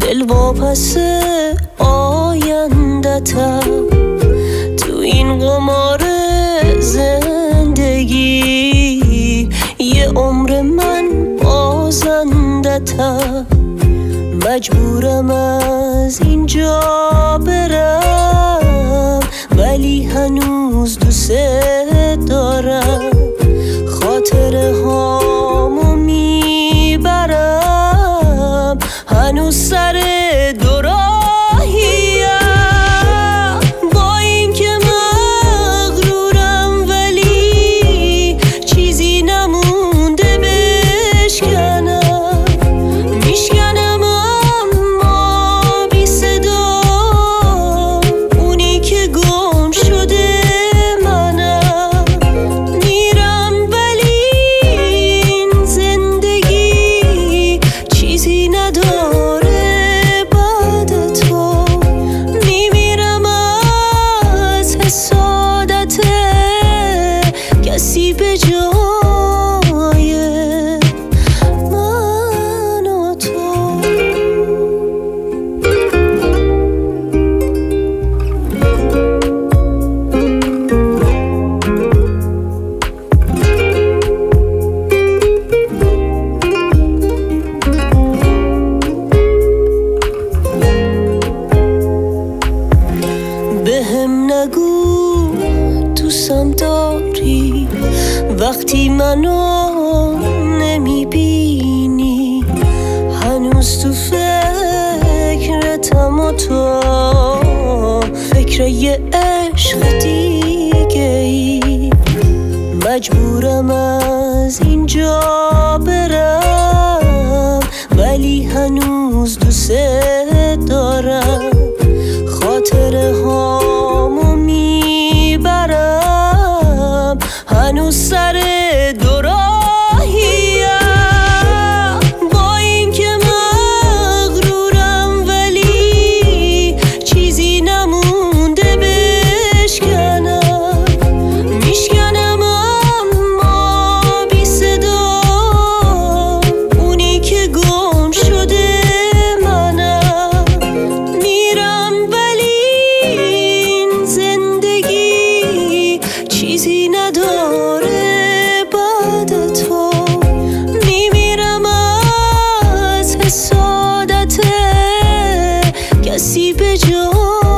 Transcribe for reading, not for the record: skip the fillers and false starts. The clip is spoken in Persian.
دل واپس آیندتم تو این قمار زندگی، یه عمر من بازندتم. مجبورم از اینجا برم ولی هنوز دوست دارم. خاطره هامو میبرم هنوز سر دوراهیم. با این که مغرورم ولی چیزی نمونده بشکنم. میشکنم اما بی صدا، اونی که گم شده منم. میرم ولی این زندگی چیزی نداره بعد تو. میمیرم از حسادت کسی به جای من و تو. بهم نگو دوستم داری وقتی منو نمیبینی. هنوز تو فکرتم و تو فکر یه عشق دیگه ای. مجبورم از اینجا برم ولی هنوز دوست دارم. خاطره هامو میبرم هنوز سر دوراهیم. با این که مغرورم ولی چیزی نمونده بشکنم. میشکنم اما بی صدا، اونی که گم شده منم. میرم ولی این زندگی چیزی نداره بعد تو. میمیرم از حسادت کسی به جای